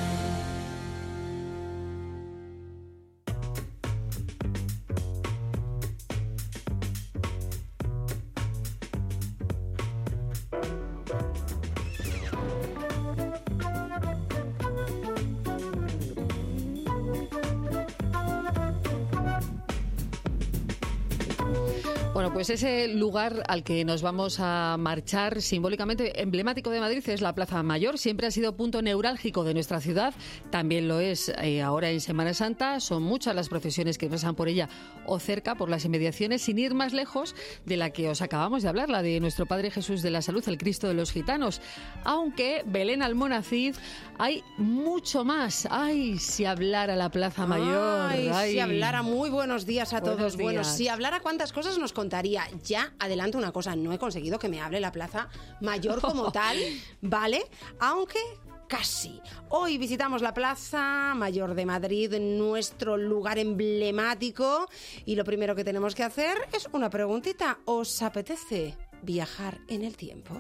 Bueno, pues ese lugar al que nos vamos a marchar simbólicamente emblemático de Madrid es la Plaza Mayor. Siempre ha sido punto neurálgico de nuestra ciudad. También lo es ahora en Semana Santa. Son muchas las procesiones que pasan por ella o cerca, por las inmediaciones, sin ir más lejos de la que os acabamos de hablar, la de nuestro Padre Jesús de la Salud, el Cristo de los Gitanos. Aunque, Belén Almonacid, hay mucho más. Ay, si hablara la Plaza Mayor. Ay, si hablara. Muy buenos días a todos. Buenos días. Bueno, si hablara, ¿cuántas cosas nos contaría? Ya adelanto una cosa, no he conseguido que me hable la Plaza Mayor como tal, ¿vale? Aunque casi. Hoy visitamos la Plaza Mayor de Madrid, nuestro lugar emblemático, y lo primero que tenemos que hacer es una preguntita. ¿Os apetece viajar en el tiempo?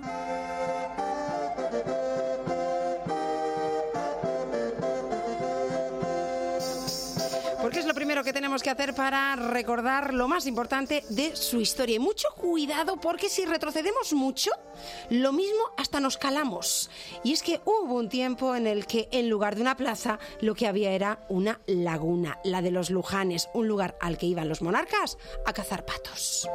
Porque es lo primero que tenemos que hacer para recordar lo más importante de su historia. Y mucho cuidado, porque si retrocedemos mucho, lo mismo hasta nos calamos. Y es que hubo un tiempo en el que en lugar de una plaza lo que había era una laguna, la de los Lujanes, un lugar al que iban los monarcas a cazar patos.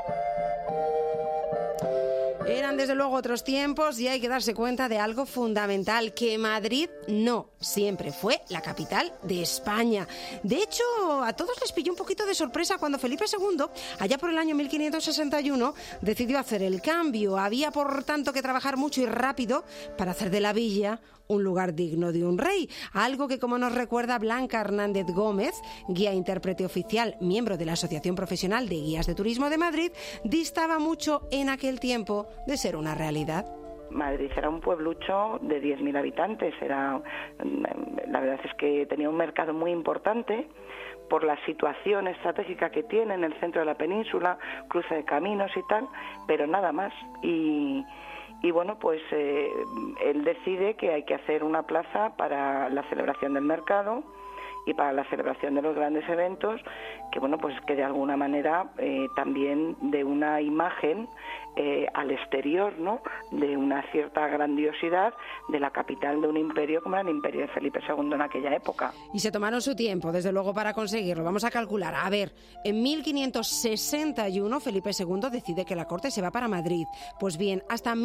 Eran desde luego otros tiempos y hay que darse cuenta de algo fundamental, que Madrid no siempre fue la capital de España. De hecho, a todos les pilló un poquito de sorpresa cuando Felipe II, allá por el año 1561, decidió hacer el cambio. Había, por tanto, que trabajar mucho y rápido para hacer de la villa un lugar digno de un rey, algo que, como nos recuerda Blanca Hernández Gómez, guía intérprete oficial, miembro de la Asociación Profesional de Guías de Turismo de Madrid, distaba mucho en aquel tiempo de ser una realidad. Madrid era un pueblucho de 10.000 habitantes, la verdad es que tenía un mercado muy importante por la situación estratégica que tiene en el centro de la península, cruce de caminos y tal, pero nada más. Y bueno, pues él decide que hay que hacer una plaza para la celebración del mercado y para la celebración de los grandes eventos, que bueno, pues que de alguna manera también de una imagen al exterior, ¿no?, de una cierta grandiosidad de la capital de un imperio como era el imperio de Felipe II en aquella época. Y se tomaron su tiempo, desde luego, para conseguirlo. Vamos a calcular. A ver, en 1561 Felipe II decide que la corte se va para Madrid. Pues bien, hasta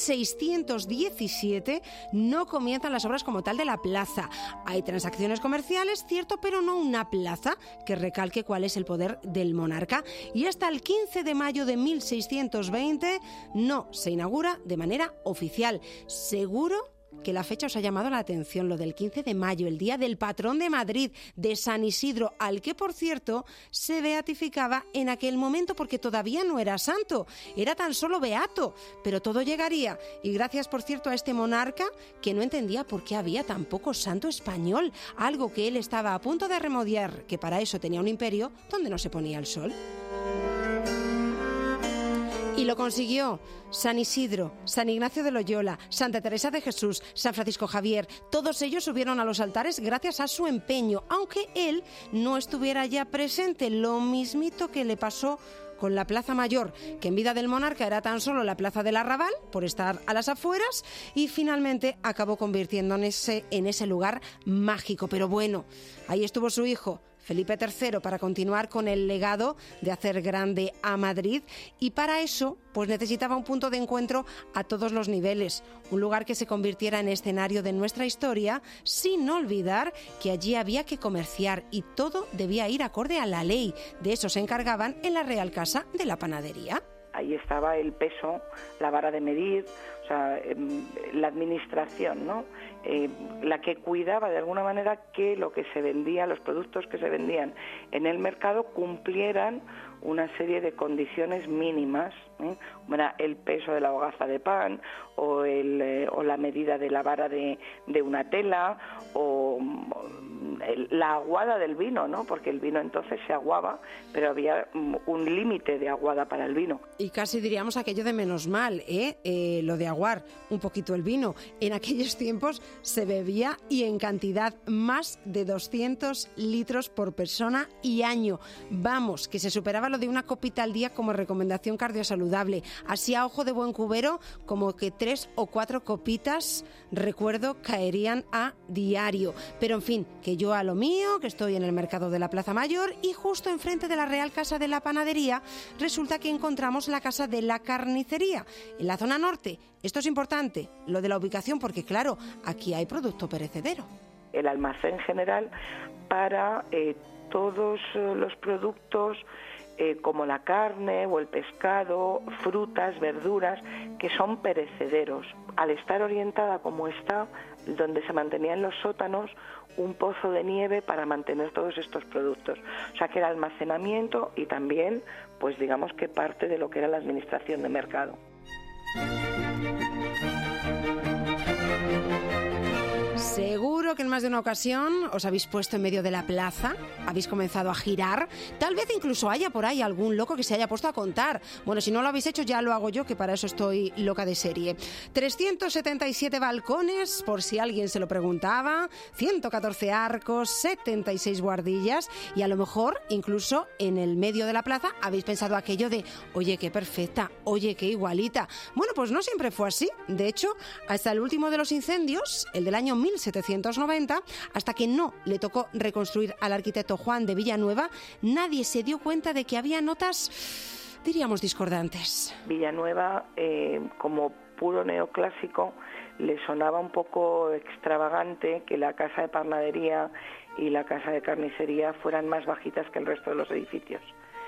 1617 no comienzan las obras como tal de la plaza. Hay transacciones comerciales, cierto, pero no una plaza que recalque cuál es el poder del monarca. Y hasta el 15 de mayo de 1620 no se inaugura de manera oficial. Seguro que la fecha os ha llamado la atención, lo del 15 de mayo, el día del patrón de Madrid, de San Isidro, al que, por cierto, se beatificaba en aquel momento porque todavía no era santo, era tan solo beato, pero todo llegaría. Y gracias, por cierto, a este monarca que no entendía por qué había tan poco santo español, algo que él estaba a punto de remediar, que para eso tenía un imperio donde no se ponía el sol. Y lo consiguió. San Isidro, San Ignacio de Loyola, Santa Teresa de Jesús, San Francisco Javier, todos ellos subieron a los altares gracias a su empeño, aunque él no estuviera ya presente, lo mismito que le pasó con la Plaza Mayor, que en vida del monarca era tan solo la Plaza del Arrabal, por estar a las afueras, y finalmente acabó convirtiéndose en ese lugar mágico. Pero bueno, ahí estuvo su hijo, Felipe III, para continuar con el legado de hacer grande a Madrid, y para eso pues necesitaba un punto de encuentro a todos los niveles, un lugar que se convirtiera en escenario de nuestra historia, sin olvidar que allí había que comerciar y todo debía ir acorde a la ley. De eso se encargaban en la Real Casa de la Panadería. Ahí estaba el peso, la vara de medir, o sea, la administración, ¿no? La que cuidaba de alguna manera que lo que se vendía, los productos que se vendían en el mercado cumplieran una serie de condiciones mínimas, como era el peso de la hogaza de pan o la medida de la vara de una tela o la aguada del vino, ¿no? Porque el vino entonces se aguaba, pero había un límite de aguada para el vino. Y casi diríamos aquello de menos mal, lo de aguar un poquito el vino. En aquellos tiempos se bebía y en cantidad más de 200 litros por persona y año. Vamos, que se superaba lo de una copita al día como recomendación cardiosaludable. Así a ojo de buen cubero, como que 3 o 4 copitas, recuerdo, caerían a diario. Pero en fin, que yo a lo mío, que estoy en el mercado de la Plaza Mayor y justo enfrente de la Real Casa de la Panadería, resulta que encontramos la Casa de la Carnicería, en la zona norte. Esto es importante, lo de la ubicación, porque claro, aquí hay producto perecedero. El almacén general para todos los productos como la carne o el pescado, frutas, verduras, que son perecederos. Al estar orientada como está, donde se mantenía en los sótanos un pozo de nieve para mantener todos estos productos. O sea que era almacenamiento y también, pues digamos que parte de lo que era la administración de mercado. Seguro seguro que en más de una ocasión os habéis puesto en medio de la plaza, habéis comenzado a girar, tal vez incluso haya por ahí algún loco que se haya puesto a contar. Bueno, si no lo habéis hecho ya lo hago yo, que para eso estoy loca de serie. 377 balcones, por si alguien se lo preguntaba, 114 arcos, 76 buhardillas y a lo mejor incluso en el medio de la plaza habéis pensado aquello de oye, qué perfecta, oye, qué igualita. Bueno, pues no siempre fue así. De hecho, hasta el último de los incendios, el del año 1790, hasta que no le tocó reconstruir al arquitecto Juan de Villanueva, nadie se dio cuenta de que había notas, diríamos, discordantes. Villanueva, como puro neoclásico, le sonaba un poco extravagante que la casa de panadería y la casa de carnicería fueran más bajitas que el resto de los edificios.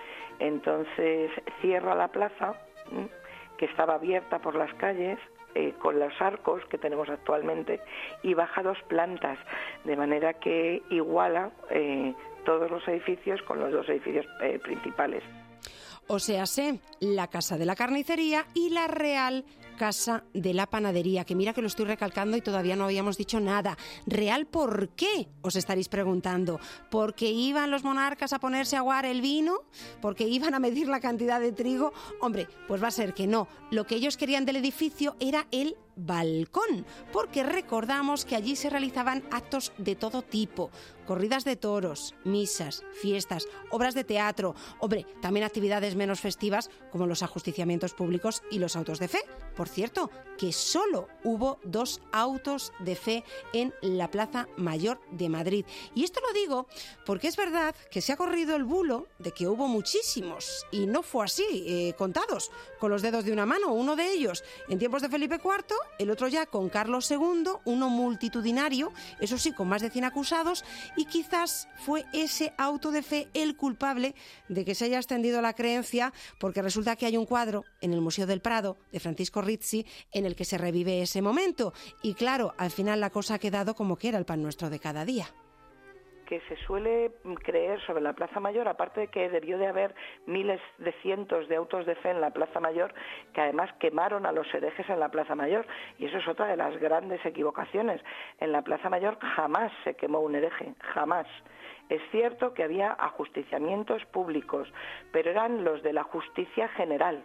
Entonces cierra la plaza, que estaba abierta por las calles, con los arcos que tenemos actualmente, y baja 2 plantas, de manera que iguala todos los edificios con los 2 edificios principales. O sea, la casa de la carnicería y la Real Casa de la Panadería, que mira que lo estoy recalcando y todavía no habíamos dicho nada. ¿Real por qué? Os estaréis preguntando. ¿Porque iban los monarcas a ponerse a aguar el vino? ¿Porque iban a medir la cantidad de trigo? Hombre, pues va a ser que no. Lo que ellos querían del edificio era el balcón, porque recordamos que allí se realizaban actos de todo tipo, corridas de toros, misas, fiestas, obras de teatro, hombre, también actividades menos festivas como los ajusticiamientos públicos y los autos de fe. Por cierto, que solo hubo 2 autos de fe en la Plaza Mayor de Madrid. Y esto lo digo porque es verdad que se ha corrido el bulo de que hubo muchísimos, y no fue así, contados con los dedos de una mano, uno de ellos en tiempos de Felipe IV, el otro ya con Carlos II, uno multitudinario, eso sí, con más de 100 acusados, y quizás fue ese auto de fe el culpable de que se haya extendido la creencia, porque resulta que hay un cuadro en el Museo del Prado de Francisco Rizzi en el que se revive ese momento. Y claro, al final la cosa ha quedado como que era el pan nuestro de cada día. Que se suele creer sobre la Plaza Mayor, aparte de que debió de haber miles de cientos de autos de fe en la Plaza Mayor, que además quemaron a los herejes en la Plaza Mayor, y eso es otra de las grandes equivocaciones. En la Plaza Mayor jamás se quemó un hereje, jamás. Es cierto que había ajusticiamientos públicos, pero eran los de la justicia general,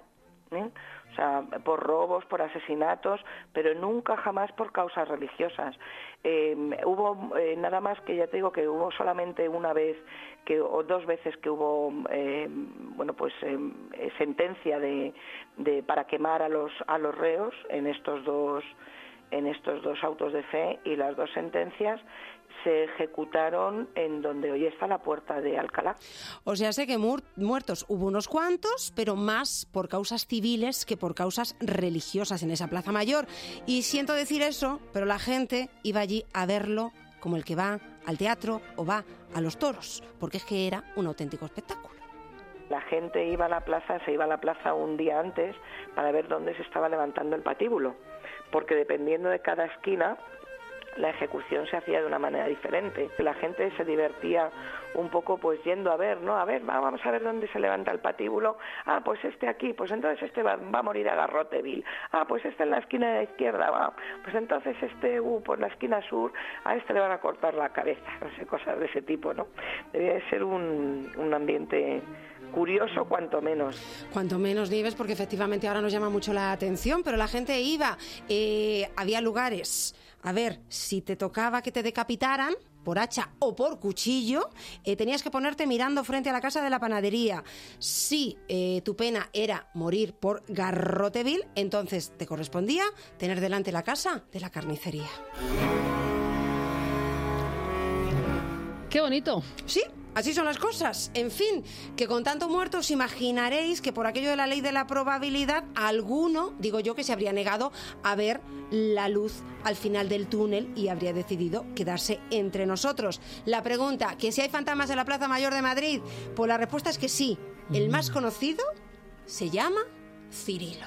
o sea, por robos, por asesinatos, pero nunca jamás por causas religiosas. Hubo nada más que, ya te digo, que hubo solamente una vez o 2 veces que hubo sentencia para quemar a los reos en estos dos autos de fe, y las 2 sentencias se ejecutaron en donde hoy está la Puerta de Alcalá. O sea, sé que muertos hubo unos cuantos, pero más por causas civiles que por causas religiosas en esa Plaza Mayor. Y siento decir eso, pero la gente iba allí a verlo como el que va al teatro o va a los toros, porque es que era un auténtico espectáculo. La gente se iba a la plaza un día antes para ver dónde se estaba levantando el patíbulo, porque dependiendo de cada esquina la ejecución se hacía de una manera diferente. La gente se divertía un poco pues yendo a ver, ¿no? A ver, vamos a ver dónde se levanta el patíbulo. Ah, pues este aquí, pues entonces este va a morir a garrote vil. Ah, pues este en la esquina de la izquierda va. Pues entonces este, por la esquina sur, a este le van a cortar la cabeza. No sé, cosas de ese tipo, ¿no? Debía de ser un ambiente curioso, cuanto menos. Cuanto menos, Nieves, porque efectivamente ahora nos llama mucho la atención, pero la gente iba. Había lugares. A ver, si te tocaba que te decapitaran por hacha o por cuchillo, tenías que ponerte mirando frente a la casa de la panadería. Si tu pena era morir por garrote vil, entonces te correspondía tener delante la casa de la carnicería. ¡Qué bonito! Sí. Así son las cosas. En fin, que con tanto muerto os imaginaréis que por aquello de la ley de la probabilidad, alguno, digo yo, que se habría negado a ver la luz al final del túnel y habría decidido quedarse entre nosotros. La pregunta, ¿que si hay fantasmas en la Plaza Mayor de Madrid? Pues la respuesta es que sí. El más conocido se llama Cirilo.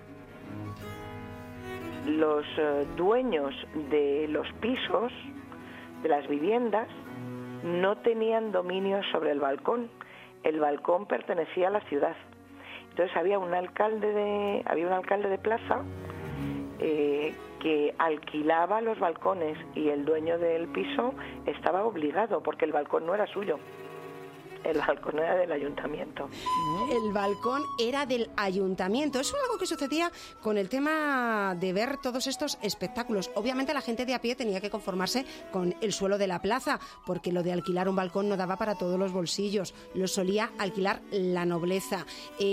Los dueños de los pisos, de las viviendas, no tenían dominio sobre el balcón. El balcón pertenecía a la ciudad. Entonces había un alcalde de plaza que alquilaba los balcones y el dueño del piso estaba obligado, porque el balcón no era suyo. El balcón era del ayuntamiento. El balcón era del ayuntamiento. Eso es algo que sucedía con el tema de ver todos estos espectáculos. Obviamente la gente de a pie tenía que conformarse con el suelo de la plaza, porque lo de alquilar un balcón no daba para todos los bolsillos. Lo solía alquilar la nobleza.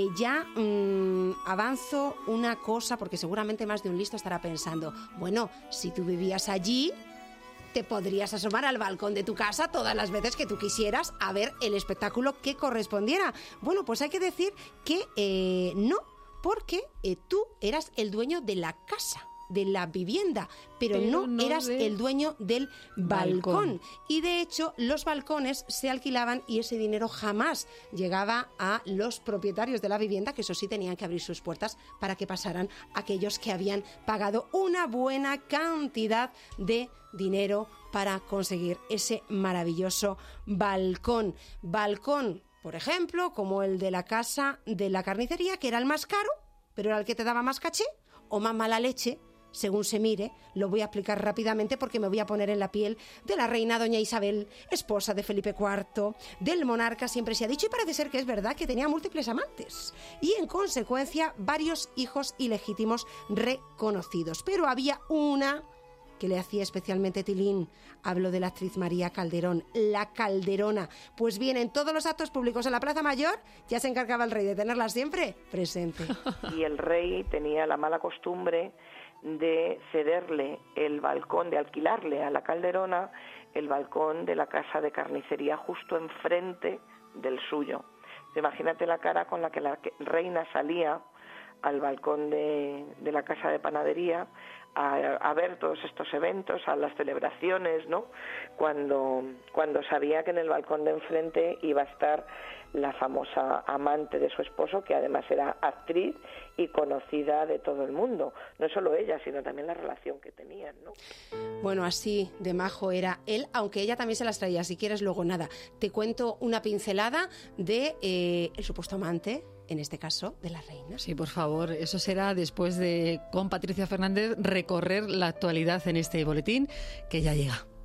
Avanzo una cosa, porque seguramente más de un listo estará pensando, bueno, si tú vivías allí, te podrías asomar al balcón de tu casa todas las veces que tú quisieras a ver el espectáculo que correspondiera. Bueno, pues hay que decir que no, porque tú eras el dueño de la casa, de la vivienda, pero no eras el dueño del balcón. Y de hecho, los balcones se alquilaban y ese dinero jamás llegaba a los propietarios de la vivienda, que eso sí tenían que abrir sus puertas para que pasaran aquellos que habían pagado una buena cantidad de dinero para conseguir ese maravilloso balcón. Balcón, por ejemplo, como el de la casa de la carnicería, que era el más caro, pero era el que te daba más caché o más mala leche, según se mire. Lo voy a explicar rápidamente porque me voy a poner en la piel de la reina doña Isabel, esposa de Felipe IV, del monarca. Siempre se ha dicho, y parece ser que es verdad, que tenía múltiples amantes y en consecuencia varios hijos ilegítimos reconocidos. Pero había una que le hacía especialmente tilín. Hablo de la actriz María Calderón, la Calderona. Pues bien, en todos los actos públicos en la Plaza Mayor ya se encargaba el rey de tenerla siempre presente. Y el rey tenía la mala costumbre de cederle el balcón, de alquilarle a la Calderona el balcón de la casa de carnicería justo enfrente del suyo. Imagínate la cara con la que la reina salía al balcón de la casa de panadería a ver todos estos eventos, a las celebraciones, ¿no? Cuando sabía que en el balcón de enfrente iba a estar la famosa amante de su esposo, que además era actriz y conocida de todo el mundo. No solo ella, sino también la relación que tenían, ¿no? Bueno, así de majo era él, aunque ella también se las traía. Si quieres, luego nada, te cuento una pincelada de el supuesto amante, en este caso, de la reina. Sí, por favor, eso será después de, con Patricia Fernández, recorrer la actualidad en este boletín que ya llega.